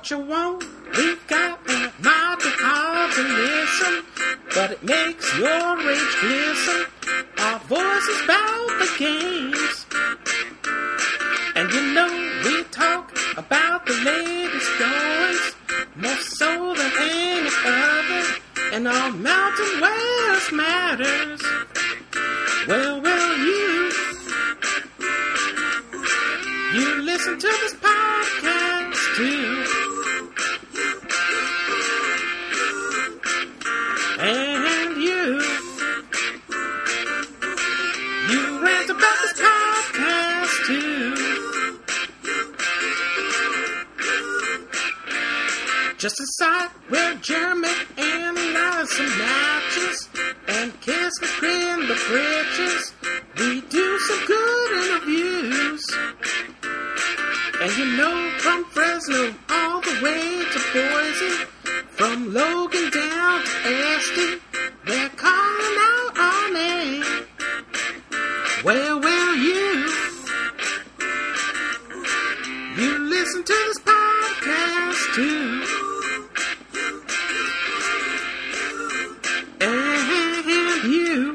what you want. We've got a lot of hard to listen, but it makes your rage glisten. Our voices about the games, and you know we talk about the latest goings, more so than any other, and all Mountain West matters. Well, you listen to this podcast too. And you rant about this podcast too. Just a site where Jeremy analyzes some matches and Kiss the grin the bridges. We do some good interviews. And you know, from Fresno all the way to Boise, from Logan down to Aston, they're calling out our name. Well, you listen to this podcast too. And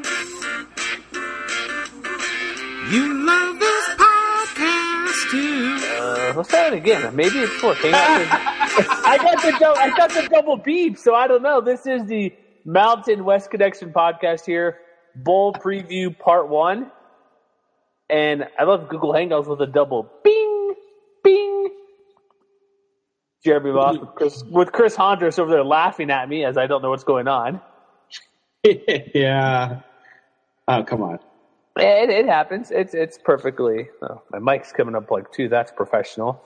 you love this podcast too. Let's try it again. Maybe it's working. I got the double beep, so I don't know. This is the Mountain West Connection podcast here, Bowl Preview Part 1. And I love Google Hangouts with a double bing, bing. Jeremy Moss with Chris Hondros over there laughing at me as I don't know what's going on. Yeah. Oh, come on. It happens. It's perfectly. Oh, my mic's coming up like 2. That's professional.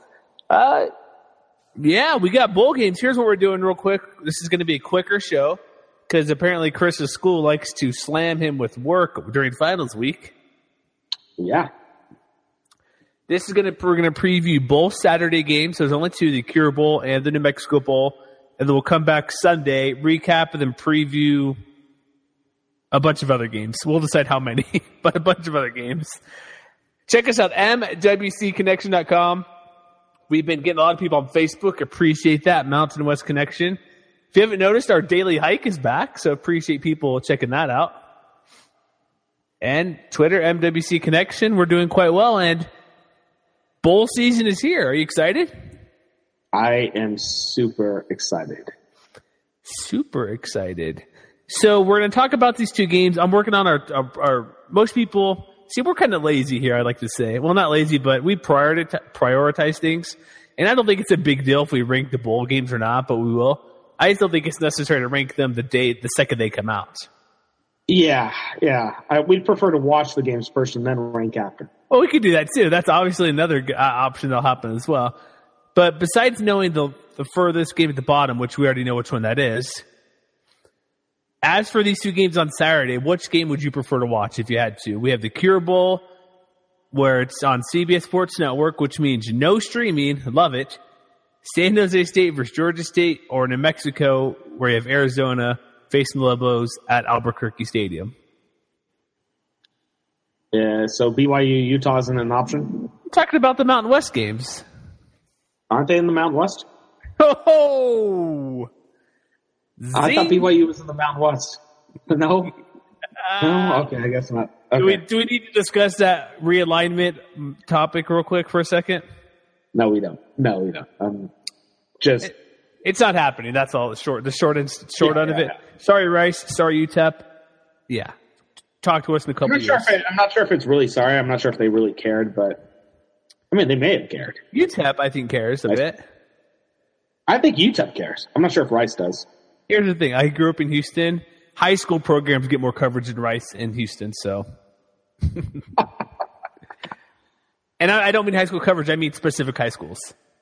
Yeah, we got bowl games. Here's what we're doing real quick. This is going to be a quicker show because apparently Chris's school likes to slam him with work during finals week. Yeah. We're going to preview both Saturday games. There's only 2, the Cure Bowl and the New Mexico Bowl. And then we'll come back Sunday, recap, and then preview a bunch of other games. We'll decide how many, but a bunch of other games. Check us out, mwcconnection.com. We've been getting a lot of people on Facebook. Appreciate that, Mountain West Connection. If you haven't noticed, our daily hike is back, so appreciate people checking that out. And Twitter, MWC Connection. We're doing quite well, and bowl season is here. Are you excited? I am super excited. Super excited. So we're going to talk about these 2 games. I'm working on our most people. See, we're kind of lazy here, I like to say. Well, not lazy, but we prioritize things. And I don't think it's a big deal if we rank the bowl games or not, but we will. I just don't think it's necessary to rank them the second they come out. Yeah. We'd prefer to watch the games first and then rank after. Well, we could do that too. That's obviously another option that'll happen as well. But besides knowing the furthest game at the bottom, which we already know which one that is, as for these 2 games on Saturday, which game would you prefer to watch if you had to? We have the Cure Bowl, where it's on CBS Sports Network, which means no streaming. Love it. San Jose State versus Georgia State, or New Mexico, where you have Arizona facing the Lobos at Albuquerque Stadium. Yeah, so BYU, Utah isn't an option? I'm talking about the Mountain West games. Aren't they in the Mountain West? Oh! I thought BYU was in the Mountain West. No? No? Okay, I guess not. Okay. Do we need to discuss that realignment topic real quick for a second? No, we don't. It's not happening. That's all. The short end of it. Sorry, Rice. Sorry, UTEP. Yeah. Talk to us in a couple years. I'm not sure if it's really sorry. I'm not sure if they really cared, but I mean, they may have cared. UTEP, I think, cares a bit. I think UTEP cares. I'm not sure if Rice does. Here's the thing. I grew up in Houston. High school programs get more coverage than Rice in Houston, so. And I don't mean high school coverage. I mean specific high schools.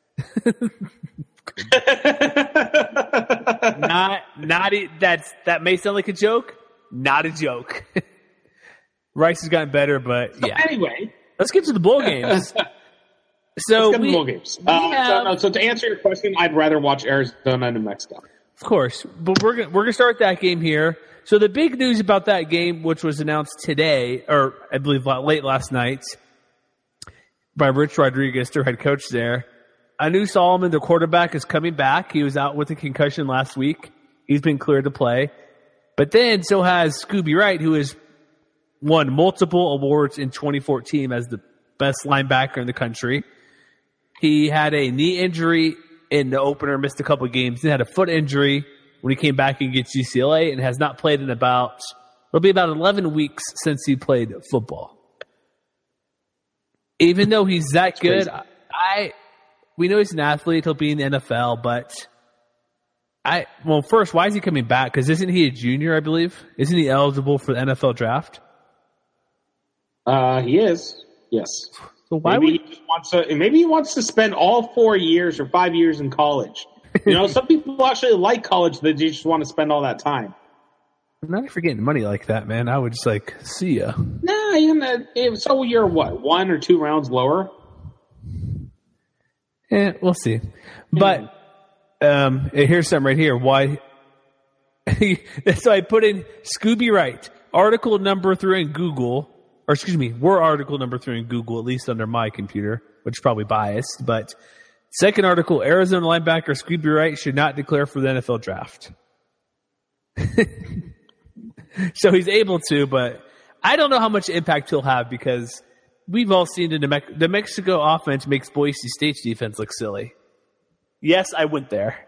That may sound like a joke. Not a joke. Rice has gotten better, but yeah. So anyway, let's get to the bowl games. So let's get to the bowl games. So to answer your question, I'd rather watch Arizona and New Mexico. Of course, but we're gonna start that game here. So the big news about that game, which was announced today, or I believe late last night, by Rich Rodriguez, their head coach there. Anu Solomon, the quarterback, is coming back. He was out with a concussion last week. He's been cleared to play. But then so has Scooby Wright, who has won multiple awards in 2014 as the best linebacker in the country. He had a knee injury in the opener, missed a couple of games. He had a foot injury when he came back against UCLA and has not played in it'll be about 11 weeks since he played football. Even though he's that good, we know he's an athlete. He'll be in the NFL, but first, why is he coming back? Because isn't he a junior, I believe? Isn't he eligible for the NFL draft? He is. Yes. So why maybe he wants to spend all 4 years or 5 years in college. Some people actually like college. They just want to spend all that time. I'm not for getting money like that, man. I would just see ya. Nah, so you're what, 1 or 2 rounds lower? We'll see. But here's something right here. Why? So I put in Scooby Wright, article number 3 in Google. Or excuse me, we're article number 3 in Google, at least under my computer, which is probably biased. But second article, Arizona linebacker Scooby Wright should not declare for the NFL draft. So he's able to, but I don't know how much impact he'll have because we've all seen the Mexico offense makes Boise State's defense look silly. Yes, I went there.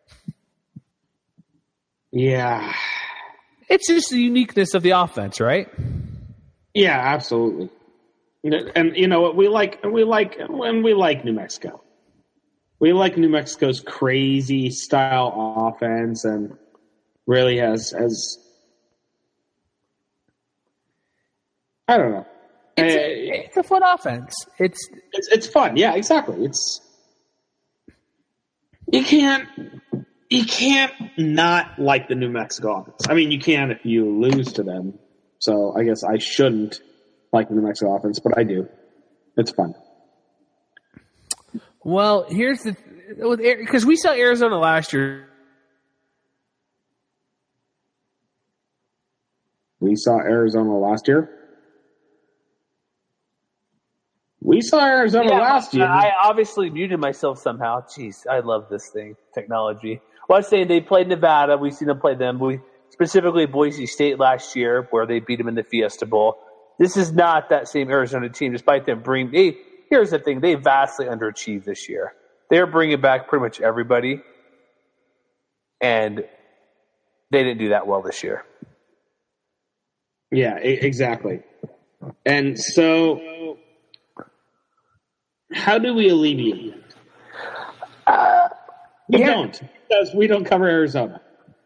Yeah. It's just the uniqueness of the offense, right? Yeah, absolutely. And you know what we like New Mexico. We like New Mexico's crazy style offense and really has I don't know. It's a fun offense. It's fun. Yeah, exactly. You can't not like the New Mexico offense. I mean, you can if you lose to them. So I guess I shouldn't like the New Mexico offense, but I do. It's fun. Well, here's because we saw Arizona last year. We saw Arizona last year. I obviously muted myself somehow. Jeez, I love this thing, technology. Well, I was saying they played Nevada. We've seen them play them. Specifically Boise State last year, where they beat them in the Fiesta Bowl. This is not that same Arizona team, despite them here's the thing, they vastly underachieved this year. They're bringing back pretty much everybody, and they didn't do that well this year. Yeah, exactly. And so, how do we alleviate it? We don't, because we don't cover Arizona.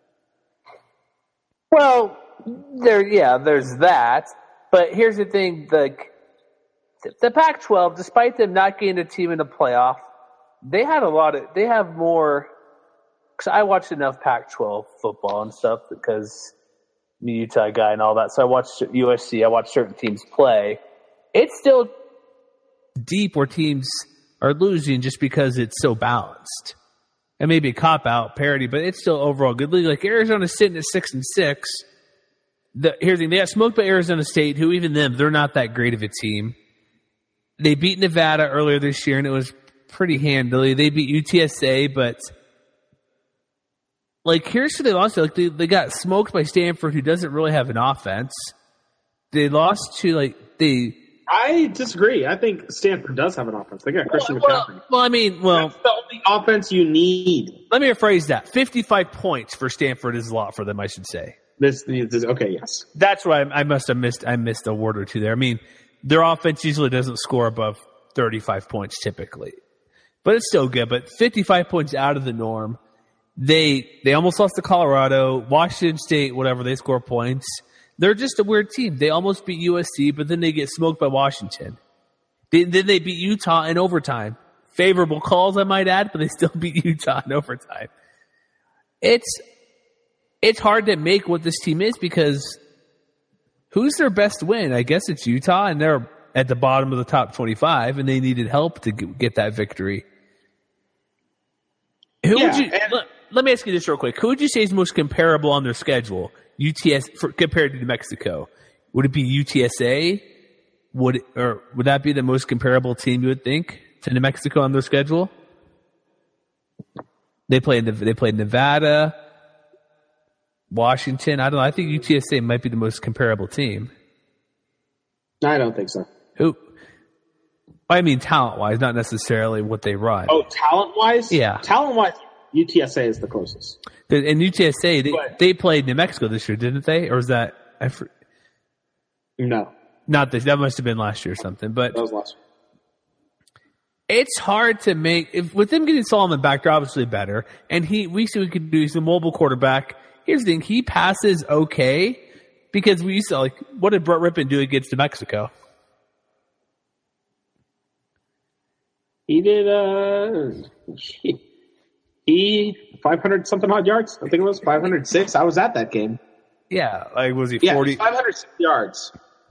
Well, there's that. But here's the thing, the Pac-12, despite them not getting a team in the playoff, they have more, because I watched enough Pac-12 football and stuff because I'm a Utah guy and all that, so I watched USC, I watched certain teams play. It's still deep where teams are losing just because it's so balanced. And maybe a cop-out parody, but it's still overall good league. Like Arizona's sitting at 6-6. Here's the thing, they got smoked by Arizona State, who even them, they're not that great of a team. They beat Nevada earlier this year, and it was pretty handily. They beat UTSA, but here's who they lost to. They got smoked by Stanford, who doesn't really have an offense. They lost to I disagree. I think Stanford does have an offense. They got Christian McCaffrey. That's the only offense you need. Let me rephrase that. 55 points for Stanford is a lot for them, I should say. This okay, yes. That's why I must have missed. I missed a word or two there. I mean, their offense usually doesn't score above 35 points typically, but it's still good. But 55 points out of the norm. They almost lost to Colorado, Washington State, whatever. They score points. They're just a weird team. They almost beat USC, but then they get smoked by Washington. Then they beat Utah in overtime. Favorable calls, I might add, but they still beat Utah in overtime. It's hard to make what this team is because who's their best win? I guess it's Utah, and they're at the bottom of the top 25, and they needed help to get that victory. Let me ask you this real quick. Who would you say is most comparable on their schedule? Compared to New Mexico, would it be UTSA? Would that be the most comparable team you would think to New Mexico on their schedule? They played Nevada, Washington. I don't know. I think UTSA might be the most comparable team. I don't think so. Who? I mean, talent-wise, not necessarily what they run. Oh, talent-wise? Yeah. Talent-wise, UTSA is the closest. And UTSA, they played New Mexico this year, didn't they? Or was that... No. Not this. That must have been last year or something. But that was last year. It's hard to make... with them getting Solomon back, they're obviously better. And we see we could do. He's a mobile quarterback. Here's the thing. He passes okay because we used to... what did Brett Rippon do against New Mexico? He did, he 500 something odd yards. I think it was 506. I was at that game. Yeah. Was he 40? Yeah, 506 yards.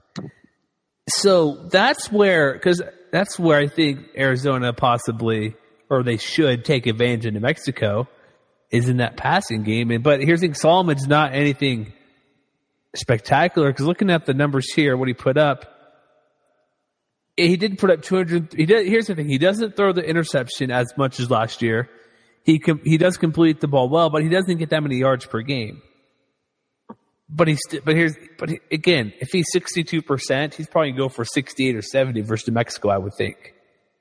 So that's where I think Arizona possibly, or they should take advantage of New Mexico, is in that passing game. But here's the thing, Solomon's not anything spectacular because looking at the numbers here, what he put up, he did put up 200. Here's the thing: he doesn't throw the interception as much as last year. He does complete the ball well, but he doesn't get that many yards per game. But again, if he's 62%, he's probably gonna go for 68 or 70 versus New Mexico, I would think.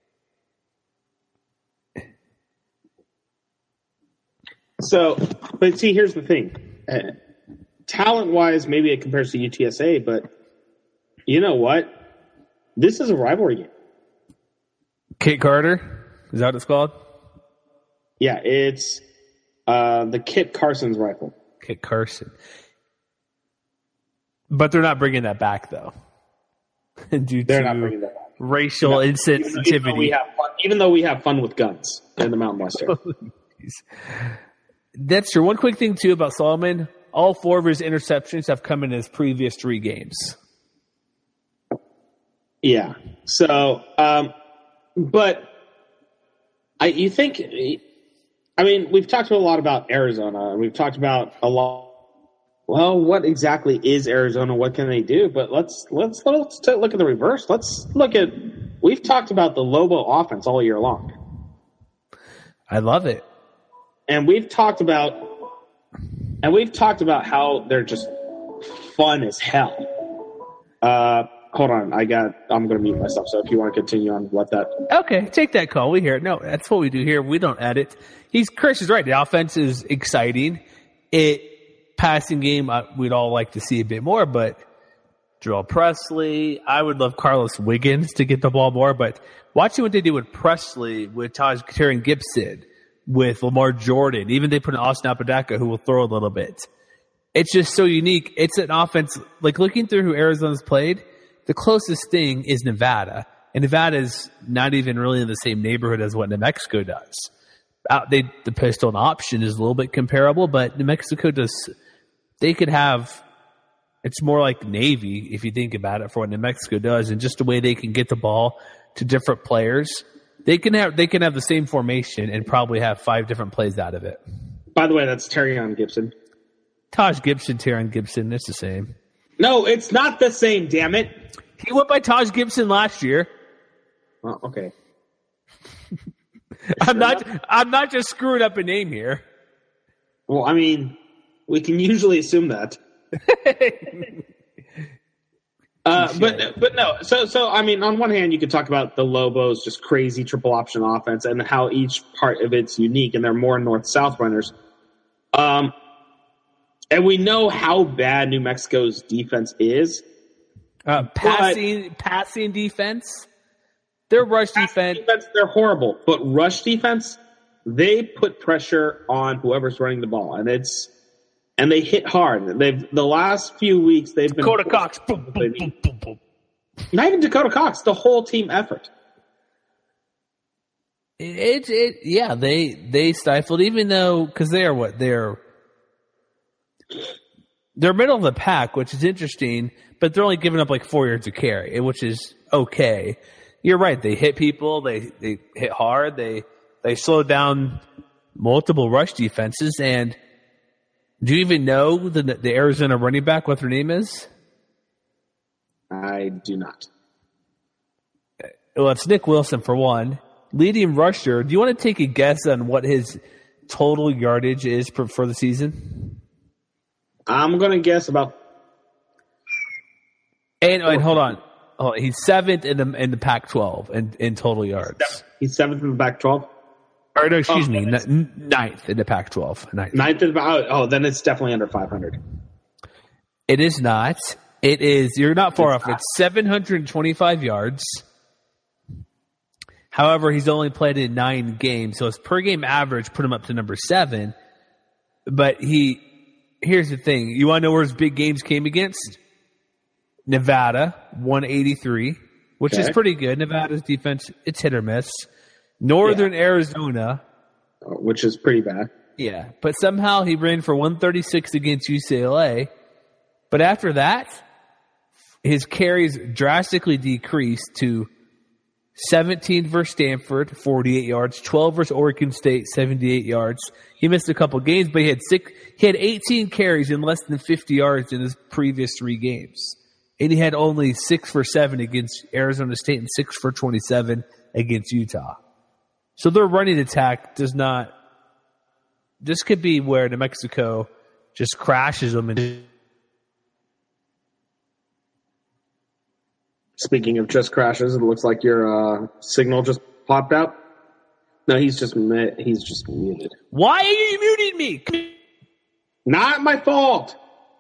So, but see, here's the thing: talent-wise, maybe it compares to UTSA, but you know what? This is a rivalry game. Kit Carter? Is that what it's called? Yeah, it's the Kit Carson's rifle. Kit Carson. But they're not bringing that back, though. They're not bringing that back. Racial insensitivity. Even though we have fun with guns in the Mountain West area. That's true. One quick thing, too, about Solomon. All 4 of his interceptions have come in his previous 3 games. Yeah. So, but you think, I mean, we've talked a lot about Arizona. We've talked about a lot. Well, what exactly is Arizona? What can they do? But let's look at the reverse. We've talked about the Lobo offense all year long. I love it. And we've talked about how they're just fun as hell. Hold on, I'm going to mute myself. So if you want to continue on, let that. Okay, take that call. We hear it. No, that's what we do here. We don't edit. Chris is right. The offense is exciting. Passing game, we'd all like to see a bit more, but Joel Presley, I would love Carlos Wiggins to get the ball more, but watching what they do with Presley, with Taron Gibson, with Lamar Jordan, even they put in Austin Apodaca who will throw a little bit. It's just so unique. It's an offense, looking through who Arizona's played, the closest thing is Nevada. And Nevada's not even really in the same neighborhood as what New Mexico does. The pistol and option is a little bit comparable, but New Mexico they could have, it's more like Navy, if you think about it, for what New Mexico does, and just the way they can get the ball to different players. They can have the same formation and probably have 5 different plays out of it. By the way, that's Taron Gibson. Taron Gibson, it's the same. No, it's not the same, damn it. He went by Taj Gibson last year. Well, okay. I'm not just screwing up a name here. Well, I mean, we can usually assume that. But no. So I mean, on one hand, you could talk about the Lobos, just crazy triple option offense, and how each part of it's unique, and they're more north-south runners. And we know how bad New Mexico's defense is. Passing defense. Their rush defense, they're horrible. But rush defense, they put pressure on whoever's running the ball, and they hit hard. The last few weeks they've been Dakota Cox. Boom, boom, boom, boom, boom. Not even Dakota Cox, the whole team effort. They stifled, even though, because they're middle of the pack, which is interesting, but they're only giving up 4 yards of carry, which is okay. You're right. They hit people. They hit hard. They slowed down multiple rush defenses. And do you even know the Arizona running back, what their name is? I do not. Well, it's Nick Wilson for one. Leading rusher. Do you want to take a guess on what his total yardage is for the season? I'm going to guess about. And hold on. Oh, he's 7th in the Pac-12 in total yards. He's 7th in the Pac-12? Or no, excuse me, 9th in the Pac-12. 9th in the then it's definitely under 500. It is not. It is. You're not far off. It's 725 yards. However, he's only played in 9 games, so his per game average put him up to number 7. But here's the thing. You want to know where his big games came against? Nevada, 183, which is pretty good. Nevada's defense, it's hit or miss. Northern Arizona. Which is pretty bad. Yeah, but somehow he ran for 136 against UCLA. But after that, his carries drastically decreased to 17 versus Stanford, 48 yards, 12 versus Oregon State, 78 yards. He missed a couple games, but he had 18 carries and less than 50 yards in his previous 3 games. And he had only 6 for 7 against Arizona State and 6 for 27 against Utah. So their running attack does not. This could be where New Mexico just crashes them. Speaking of just crashes, it looks like your signal just popped out. No, he's just muted. Why are you muting me? Not my fault.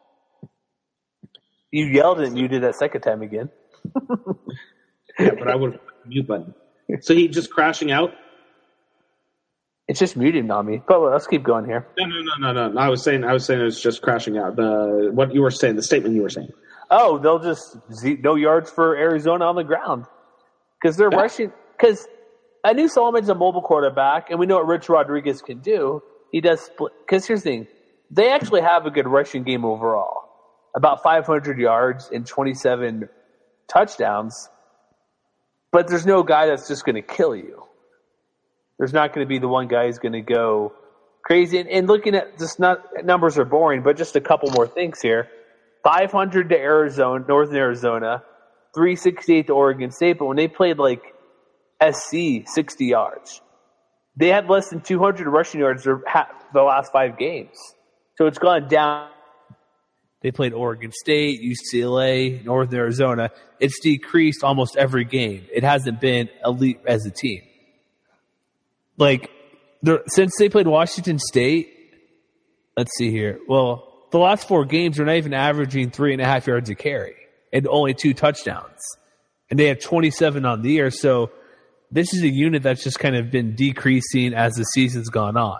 You yelled and muted that second time again. Yeah, but I would have put the mute button. So he just crashing out? It's just muting on me. But let's keep going here. No. I was saying it was just crashing out. What you were saying, the statement you were saying. Oh, they'll just no yards for Arizona on the ground because they're rushing. Because I knew Solomon's a mobile quarterback, and we know what Rich Rodriguez can do. He does split. Because here's the thing: they actually have a good rushing game overall, about 500 yards and 27 touchdowns. But there's no guy that's just going to kill you. There's not going to be the one guy who's going to go crazy. And looking at just numbers are boring, but just a couple more things here. 500 to Arizona, Northern Arizona, 368 to Oregon State. But when they played like SC, 60 yards, they had less than 200 rushing yards the last 5 games. So it's gone down. They played Oregon State, UCLA, Northern Arizona. It's decreased almost every game. It hasn't been elite as a team. Like, since they played Washington State, let's see here. Well, the last 4 games are not even averaging 3.5 yards a carry and only 2 touchdowns. And they have 27 on the year. So this is a unit that's just kind of been decreasing as the season's gone on.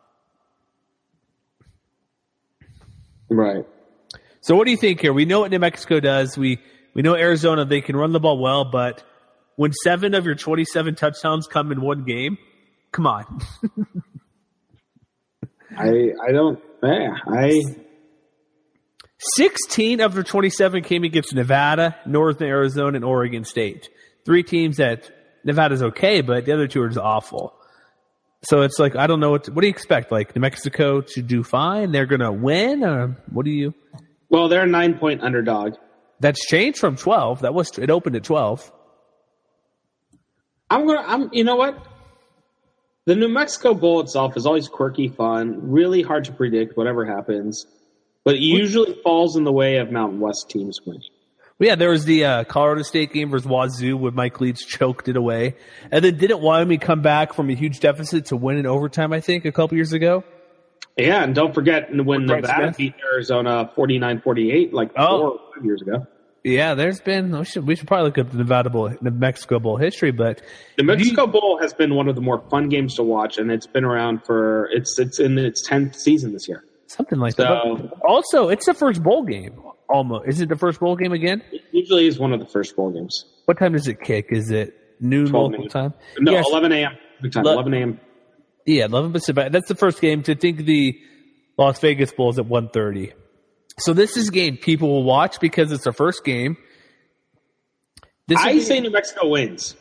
Right. So what do you think here? We know what New Mexico does. We know Arizona, they can run the ball well, but when 7 of your 27 touchdowns come in one game, come on. I don't. 16 of their 27 came against Nevada, Northern Arizona, and Oregon State. 3 teams that Nevada's okay, but the other 2 are just awful. So it's like, I don't know what do you expect? Like New Mexico to do fine? They're going to win? Or what do you? Well, they're a 9-point underdog. That's changed from 12. It opened at 12. You know what? The New Mexico Bowl itself is always quirky, fun, really hard to predict whatever happens, but it usually falls in the way of Mountain West teams winning. Well, yeah, there was the Colorado State game versus Wazoo where Mike Leach choked it away. And then didn't Wyoming come back from a huge deficit to win in overtime, I think, a couple years ago? Yeah, and don't forget when Nevada beat Arizona 49-48 like 4 or 5 years ago. Yeah, there's been. We should probably look up the New Mexico Bowl history, but the Mexico Bowl has been one of the more fun games to watch, and it's been around for it's in its 10th season this year. Something like that. But also, it's the first bowl game. Almost. Is it the first bowl game again? It usually is one of the first bowl games. What time does it kick? Is it noon local time? No, yes. 11 a.m. 11 a.m. Yeah, 11 Pacific. That's the first game. I think the Las Vegas Bowl is at 1:30. So this is a game people will watch because it's the first game. I say New Mexico wins.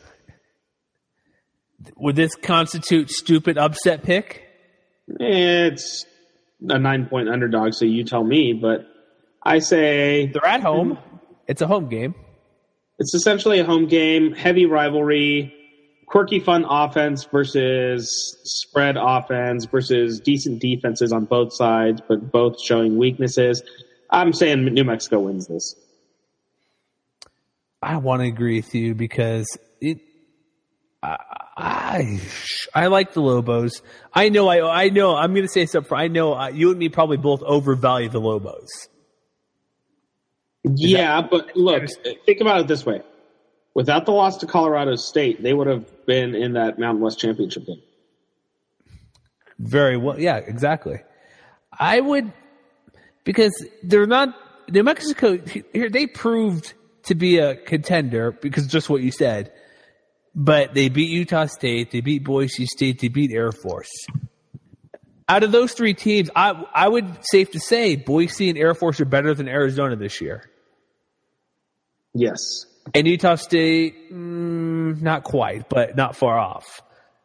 Would this constitute stupid upset pick? It's a 9-point underdog, so you tell me. But I say they're at home. It's a home game. It's essentially a home game, heavy rivalry. quirky, fun offense versus spread offense versus decent defenses on both sides, but both showing weaknesses. I'm saying New Mexico wins this. I want to agree with you because I like the Lobos. I know. I'm going to say something. I know you and me probably both overvalue the Lobos. Yeah, but look, think about it this way. Without the loss to Colorado State, they would have been in that Mountain West Championship game. Very well. Yeah, exactly. I would, because they're not, New Mexico, here they proved to be a contender because just what you said. But they beat Utah State, they beat Boise State, they beat Air Force. Out of those three teams, I would safe to say Boise and Air Force are better than Arizona this year. Yes. And Utah State, not quite, but not far off.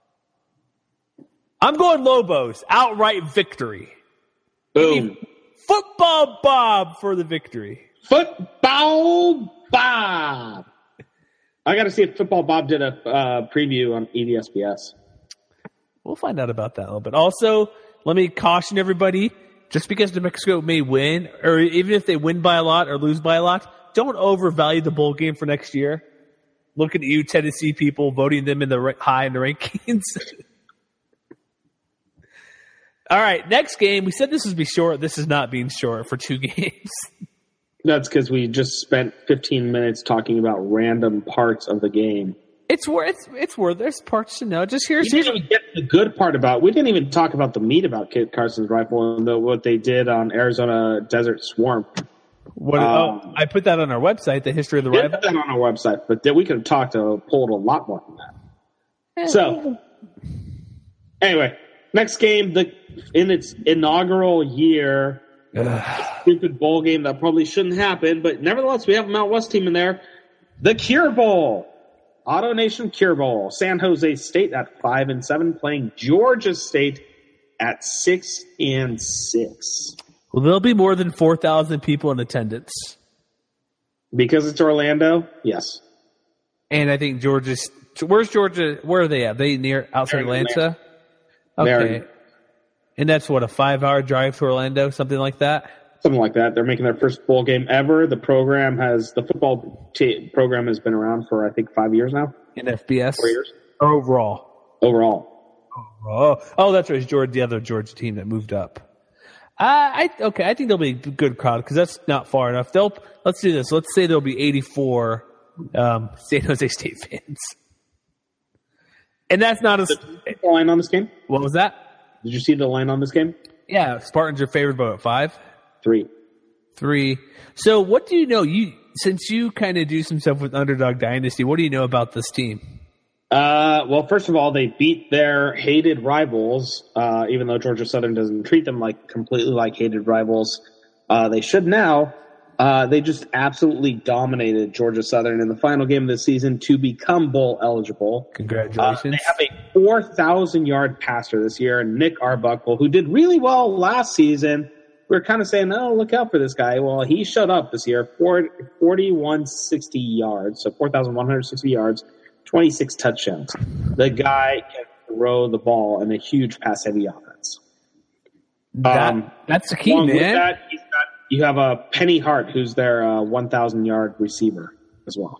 I'm going Lobos, outright victory. Boom. Football Bob for the victory. Football Bob. I got to see if Football Bob did a preview on EDSBS. We'll find out about that a little bit. Also, let me caution everybody, just because New Mexico may win, or even if they win by a lot or lose by a lot, don't overvalue the bowl game for next year. Looking at you, Tennessee people, voting them in the high in the rankings. All right, next game. We said this would be short. This is not being short for 2 games. That's because we just spent 15 minutes talking about random parts of the game. It's worth. There's parts to know. Just here's. We didn't even get the good part about. We didn't even talk about the meat about Kit Carson's rifle and what they did on Arizona Desert Swarm. I put that on our website. The history of the rifle. Put that on our website, but we could have pulled a lot more than that. So, anyway, next game in its inaugural year. Stupid bowl game that probably shouldn't happen, but nevertheless, we have a Mount West team in there. The Cure Bowl, Auto Nation Cure Bowl. San Jose State at 5-7, playing Georgia State at 6-6. Well, there'll be more than 4,000 people in attendance because it's Orlando. Yes, and I think Georgia's. Where's Georgia? Where are they at? They near outside Atlanta. Okay. And that's what, a 5-hour drive to Orlando, something like that? Something like that. They're making their first bowl game ever. The football program has been around for, I think, 5 years now. In FBS? 4 years. Or overall? Overall. Oh, that's right. It's the other Georgia team that moved up. I think there'll be a good crowd because that's not far enough. Let's do this. Let's say there'll be 84 San Jose State fans. And that's not a line on this game. What was that? Did you see the line on this game? Yeah, Spartans are favored by 5? 3. So what do you know? Since you kind of do some stuff with Underdog Dynasty, what do you know about this team? Well, first of all, they beat their hated rivals, even though Georgia Southern doesn't treat them completely like hated rivals. They should now. They just absolutely dominated Georgia Southern in the final game of the season to become bowl eligible. Congratulations. They have a 4,000-yard passer this year, Nick Arbuckle, who did really well last season. We were kind of saying, oh, look out for this guy. Well, he showed up this year, 4,160 yards, so 4,160 yards, 26 touchdowns. The guy can throw the ball in a huge pass-heavy offense. That's the key, man. With that, you have a Penny Hart, who's their 1,000-yard receiver as well.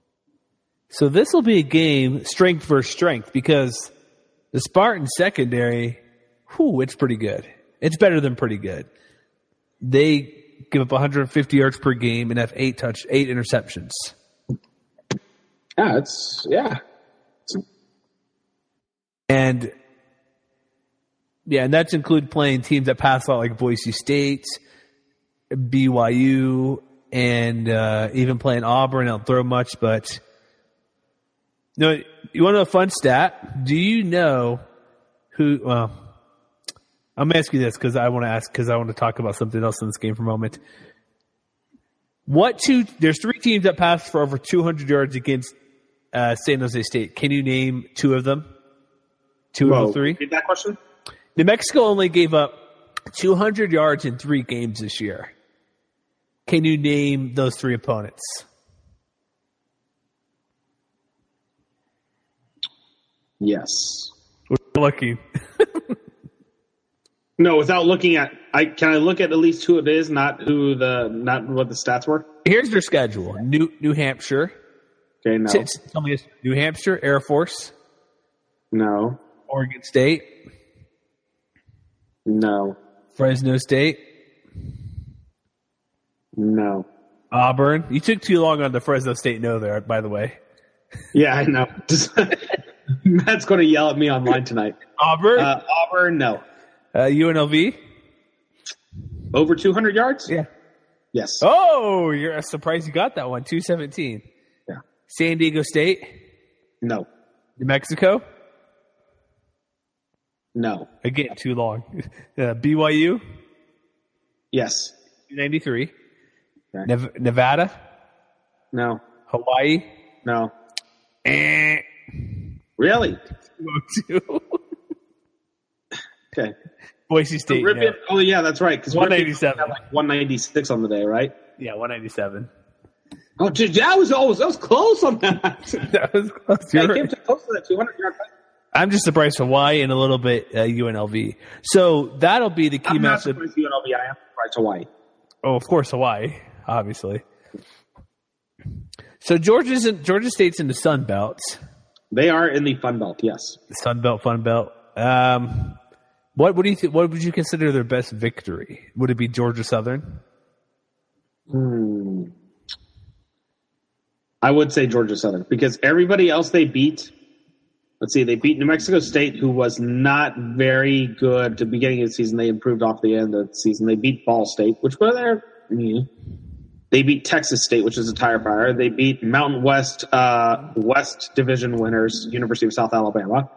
So this will be a game strength versus strength because the Spartan secondary, it's pretty good. It's better than pretty good. They give up 150 yards per game and have 8 interceptions. And that's include playing teams that pass a lot like Boise State, BYU, and even playing Auburn. They don't throw much, but you want to know a fun stat? Do you know who? Well, I'm gonna ask you this because I want to talk about something else in this game for a moment. There's 3 teams that passed for over 200 yards against San Jose State. Can you name 2 of them? 2 of the 3. Repeat that question. New Mexico only gave up 200 yards in 3 games this year. Can you name those 3 opponents? Yes. We're looking. No, without looking at, can I look at least who it is, not what the stats were? Here's their schedule: New Hampshire. Okay, no, Tell me this: New Hampshire, Air Force, no, Oregon State, no, Fresno State, no. Auburn. You took too long on the Fresno State no there, by the way. Yeah, I know. Matt's going to yell at me online tonight. Auburn, Auburn, no. UNLV. Over 200 yards? Yeah. Yes. Oh, you're surprised you got that one. 217. Yeah. San Diego State. No. New Mexico. No. Again, too long. BYU. Yes. 293. Okay. Nevada. No. Hawaii. No. Really? 202. Okay. Boise State. Ripon, oh, yeah, that's right. 197. Had like 196 on the day, right? Yeah, 197. Oh, dude, that was close on that. That was close. I came too close to that 200-yard fight. I'm just surprised Hawaii and a little bit UNLV. So that'll be the key I'm not matchup. surprised UNLV. I am surprised Hawaii. Oh, of course, Hawaii, obviously. So Georgia State's in the Sun Belt. They are in the Fun Belt, yes. The Sun Belt, Fun Belt. What do you think? What would you consider their best victory? Would it be Georgia Southern? I would say Georgia Southern because everybody else they beat. Let's see, they beat New Mexico State, who was not very good at the beginning of the season. They improved off the end of the season. They beat Ball State, which were there. They beat Texas State, which is a tire fire. They beat Mountain West West Division winners, University of South Alabama.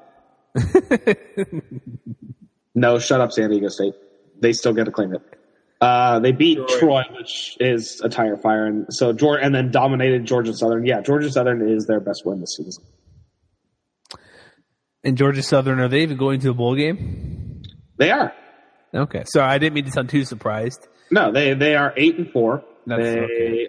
No, shut up, San Diego State. They still get to claim it. They beat Troy, which is a tire fire, and then dominated Georgia Southern. Yeah, Georgia Southern is their best win this season. And Georgia Southern, are they even going to a bowl game? They are. Okay, sorry, I didn't mean to sound too surprised. No, they are 8-4. They've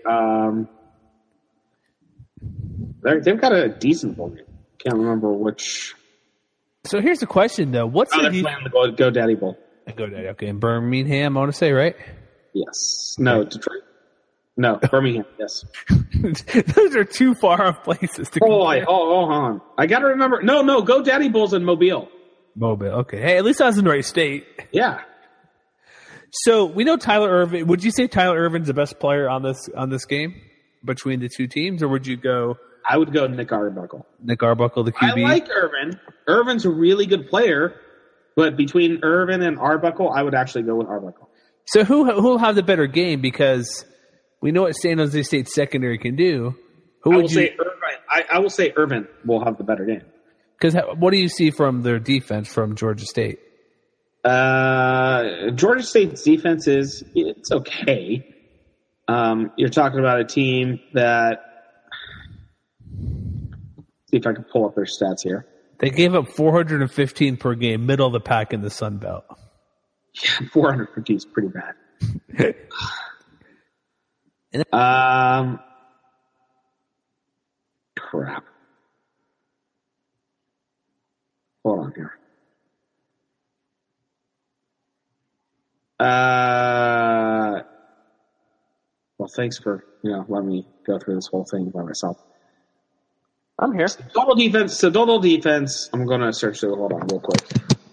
got a decent bowl game. Can't remember which. So here's the question, though: what's they're playing the GoDaddy Bowl? GoDaddy, okay, in Birmingham, I want to say, right? Yes. No, Detroit. No, Birmingham. Yes. Those are too far off places to go. Hold on. I got to remember. No, GoDaddy Bowl's in Mobile. Mobile. Okay. Hey, at least I was in the right state. Yeah. So we know Tyler Ervin. Would you say Tyler Ervin's the best player on this game between the two teams, or would you go? I would go Nick Arbuckle. Nick Arbuckle, the QB. I like Ervin. Ervin's a really good player, but between Ervin and Arbuckle, I would actually go with Arbuckle. So who'll have the better game? Because we know what San Jose State secondary can do. I will say Ervin will have the better game. Because what do you see from their defense from Georgia State? Georgia State's defense it's okay. You're talking about a team that. See if I can pull up their stats here. They gave up 415 per game, middle of the pack in the Sun Belt. Yeah, 450 is pretty bad. Crap. Hold on here. Well, thanks for letting me go through this whole thing by myself. I'm here. Total defense. I'm going to search it. Hold on real quick.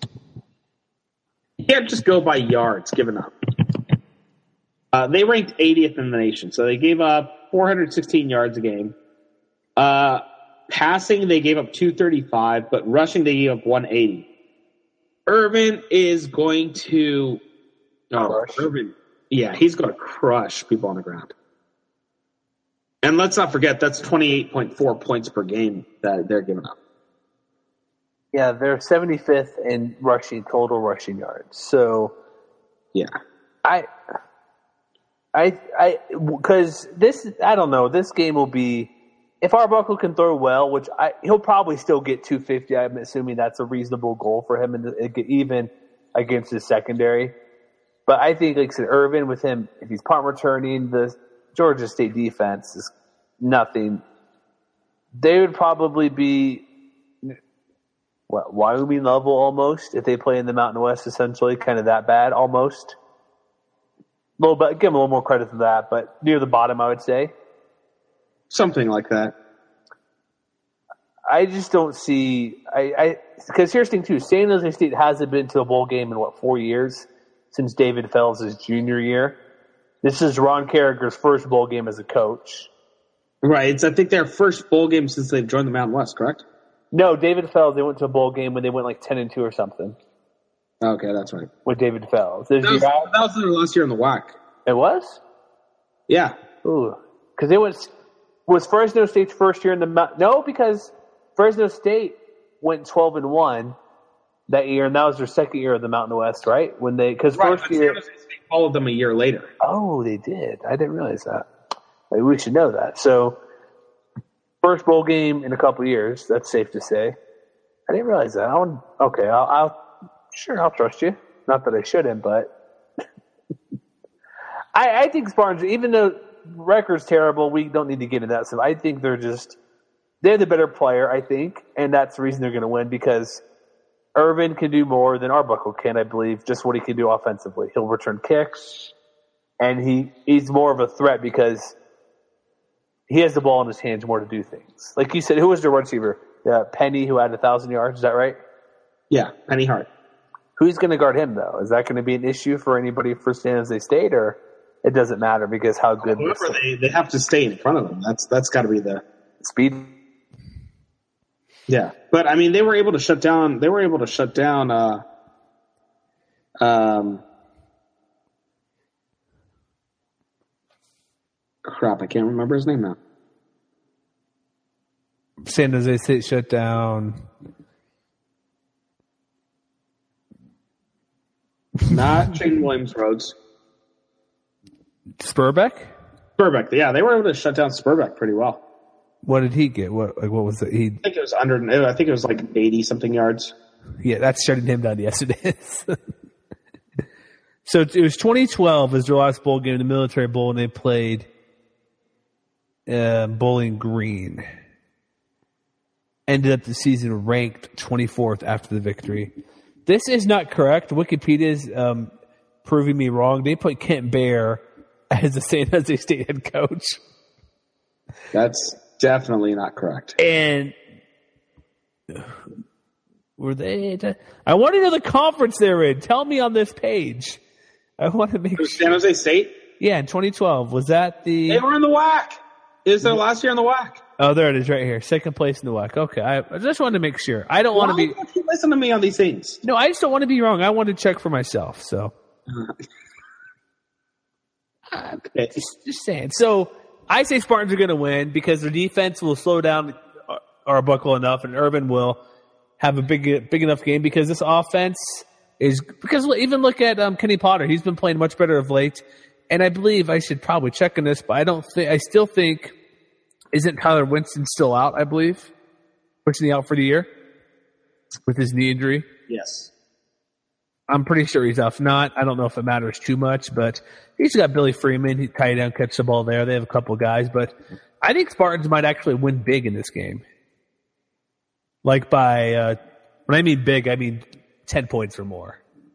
You can't just go by yards given up. They ranked 80th in the nation, so they gave up 416 yards a game. Passing, they gave up 235, but rushing, they gave up 180. Ervin is going to... Ervin, yeah, he's going to crush people on the ground. And let's not forget, that's 28.4 points per game that they're giving up. Yeah, they're 75th in total rushing yards. So, yeah, because I don't know, this game will be, if Arbuckle can throw well, which he'll probably still get 250. I'm assuming that's a reasonable goal for him, even against his secondary. But I think, like I said, Ervin with him, if he's punt returning, the Georgia State defense is nothing. They would probably be Wyoming level almost, if they play in the Mountain West, essentially, kind of that bad almost. A little bit, give them a little more credit than that, but near the bottom, I would say. Something like that. I just don't see because here's the thing too. San Jose State hasn't been to a bowl game in 4 years since David Fells' junior year. This is Ron Carragher's first bowl game as a coach. Right. It's I think their first bowl game since they've joined the Mountain West. Correct? No, David Fells. They went to a bowl game when they went like 10-2 or something. Okay, that's right. With David Fells. That was their last year in the WAC. It was? Yeah. Ooh, because it was Fresno State's first year in the no, because Fresno State went 12-1 that year, and that was their second year of the Mountain West, right? When they first year San Jose State followed them a year later. Oh, they did. I didn't realize that. Maybe we should know that. So, first bowl game in a couple of years. That's safe to say. I didn't realize that. I'll trust you. Not that I shouldn't, but I think Spartans, even though record's terrible, we don't need to get into that stuff. I think they're the better player, I think, and that's the reason they're going to win, because Irvin can do more than Arbuckle can, I believe, just what he can do offensively. He'll return kicks, and he's more of a threat because he has the ball in his hands more to do things. Like you said, who was the wide receiver? Penny, who had 1,000 yards, is that right? Yeah, Penny Hart. Who's going to guard him, though? Is that going to be an issue for anybody for San Jose State, or it doesn't matter because how good they have to stay in front of them. That's got to be the speed. Yeah, but I mean, they were able to shut down. Crap, I can't remember his name now. San Jose State shut down. Not Shane Williams-Rhodes. Spurbeck? Spurbeck, yeah, they were able to shut down Spurbeck pretty well. What did he get? What was it? I think it was I think it was like 80-something yards. Yeah, that's shutting him down. Yes, it is. So it was 2012 as their last bowl game, the Military Bowl, and they played Bowling Green. Ended up the season ranked 24th after the victory. This is not correct. Wikipedia is proving me wrong. They put Kent Baer as the San Jose State head coach. That's definitely not correct. And were they? I want to know the conference they're in. Tell me on this page. I want to make sure. San Jose State? Yeah, in 2012. Was that the... They were in the WAC. It was their last year in the WAC. Oh, there it is right here. Second place in the WAC. Okay, I just wanted to make sure. I don't want to be... Why don't you listen to me on these things? No, I just don't want to be wrong. I want to check for myself, so... Okay. Just saying. So, I say Spartans are going to win because their defense will slow down Arbuckle enough, and Urban will have a big enough game because this offense is... Because even look at Kenny Potter. He's been playing much better of late, and I believe I should probably check on this, but I still think... Isn't Tyler Winston still out, I believe? Pushing the out for the year with his knee injury? Yes. I'm pretty sure he's out. If not, I don't know if it matters too much, but he's got Billy Freeman. He tied down, catch the ball there. They have a couple of guys, but I think Spartans might actually win big in this game. Like by, when I mean big, I mean 10 points or more.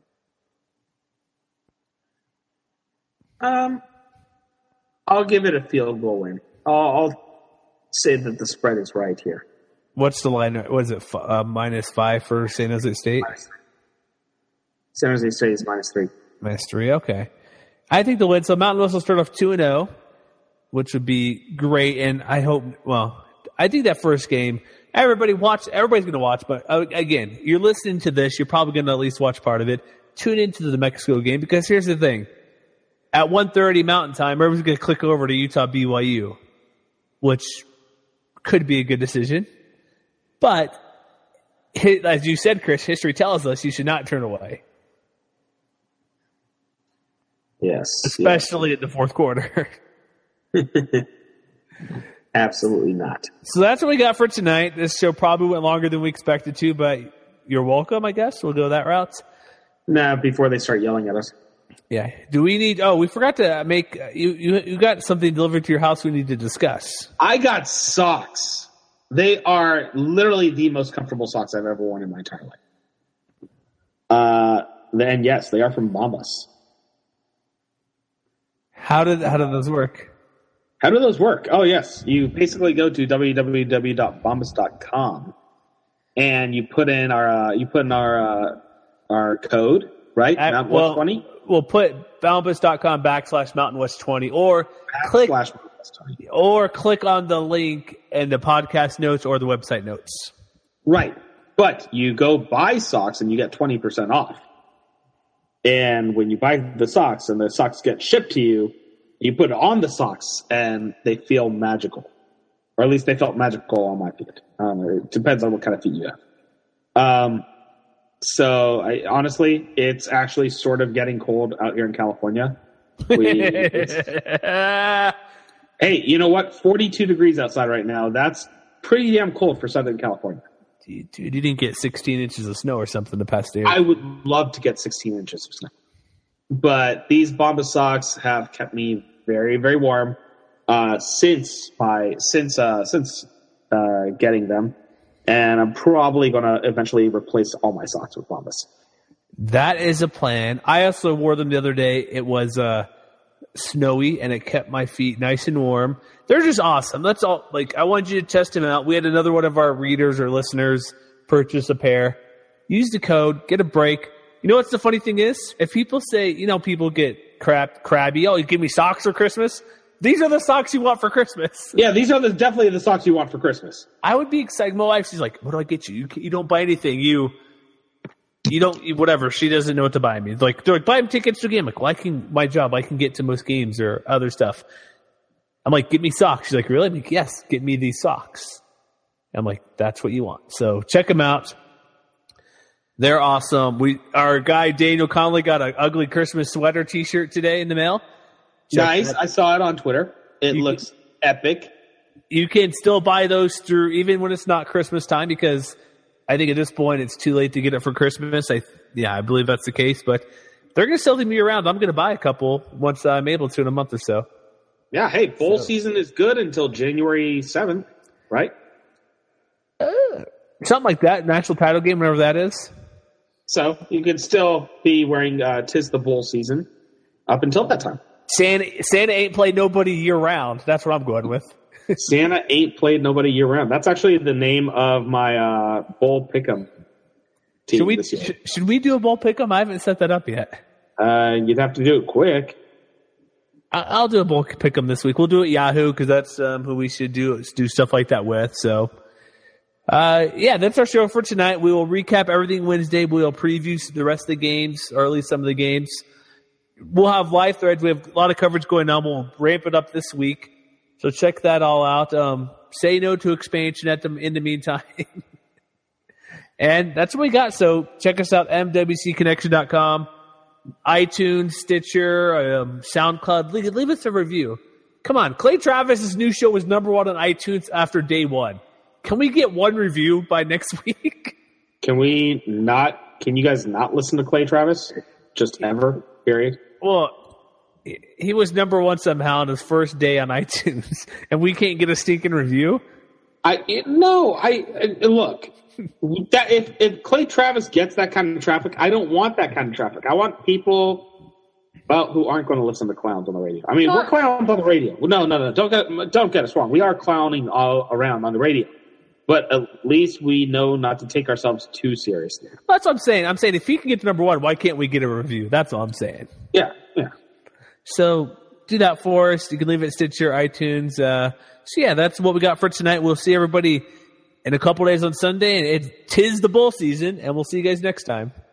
I'll give it a field goal win. I'll say that the spread is right here. What's the line? Was it -5 for San Jose State? San Jose State is -3. -3, okay. I think they'll win. So Mountain West will start off 2-0, which would be great. And I hope, I think that first game, everybody's going to watch. But again, you're listening to this, you're probably going to at least watch part of it. Tune into the New Mexico game because here's the thing. At 1:30 Mountain Time, everyone's going to click over to Utah BYU, which could be a good decision. But, as you said, Chris, history tells us you should not turn away. Yes. Especially in the fourth quarter. Absolutely not. So that's what we got for tonight. This show probably went longer than we expected to, but you're welcome, I guess. We'll go that route. Nah, before they start yelling at us. Yeah. Do we need... Oh, we forgot to make... You got something delivered to your house we need to discuss. I got socks. They are literally the most comfortable socks I've ever worn in my entire life. Then yes, they are from Bombas. How did those work? How do those work? Oh yes, you basically go to www.bombas.com and you put in our code, right? Mountain West 20. We'll put bombas.com /Mountain West 20 or click on the link in the podcast notes or the website notes. Right. But you go buy socks and you get 20% off. And when you buy the socks and the socks get shipped to you, you put it on the socks and they feel magical. Or at least they felt magical on my feet. It depends on what kind of feet you have. So honestly, it's actually sort of getting cold out here in California. Hey, you know what? 42 degrees outside right now. That's pretty damn cold for Southern California. Dude, you didn't get 16 inches of snow or something the past day. I would love to get 16 inches of snow. But these Bombas socks have kept me very, very warm since getting them. And I'm probably going to eventually replace all my socks with Bombas. That is a plan. I also wore them the other day. It was snowy, and it kept my feet nice and warm. They're just awesome. That's all. Like, I wanted you to test them out. We had another one of our readers or listeners purchase a pair. Use the code. Get a break. You know what's the funny thing is? If people say, people get crabby. Oh, you give me socks for Christmas? These are the socks you want for Christmas. Yeah, these are definitely the socks you want for Christmas. I would be excited. My wife, she's like, what do I get you? You don't buy anything. You don't, whatever. She doesn't know what to buy me. They're like, buy them tickets to a game. I'm like, my job, I can get to most games or other stuff. I'm like, get me socks. She's like, really? I'm like, yes, get me these socks. I'm like, that's what you want. So check them out. They're awesome. Our guy Daniel Conley got an ugly Christmas sweater T-shirt today in the mail. Nice. I saw it on Twitter. It looks epic. You can still buy those through, even when it's not Christmas time, because I think at this point it's too late to get it for Christmas. I believe that's the case, but they're going to sell them year round. I'm going to buy a couple once I'm able to in a month or so. Yeah. Hey, bowl season is good until January 7th, right? Something like that. National title game, whenever that is. So you can still be wearing "'Tis the Bowl Season" up until that time. Santa ain't played nobody year round. That's what I'm going with. Santa ain't played nobody year round. That's actually the name of my bowl pick'em team this year. Should we do a bowl pick'em? I haven't set that up yet. You'd have to do it quick. I'll do a bowl pick'em this week. We'll do it Yahoo because that's who we should do stuff like that with. So. That's our show for tonight. We will recap everything Wednesday. We will preview the rest of the games, or at least some of the games. We'll have live threads. We have a lot of coverage going on. We'll ramp it up this week. So check that all out. Say no to expansion in the meantime. And that's what we got. So check us out, mwcconnection.com, iTunes, Stitcher, SoundCloud. Leave us a review. Come on. Clay Travis's new show was number 1 on iTunes after day 1. Can we get one review by next week? Can you guys not listen to Clay Travis? Just ever, period? Well, he was number 1 somehow on his first day on iTunes, and we can't get a stinking review? Look, if Clay Travis gets that kind of traffic, I don't want that kind of traffic. I want people who aren't going to listen to clowns on the radio. I mean, we're clowns on the radio. No. Don't get us wrong. We are clowning all around on the radio. But at least we know not to take ourselves too seriously. That's what I'm saying. I'm saying if he can get to number 1, why can't we get a review? That's all I'm saying. Yeah. So do that for us. You can leave it at Stitcher, iTunes. That's what we got for tonight. We'll see everybody in a couple days on Sunday. And 'tis the bowl season, and we'll see you guys next time.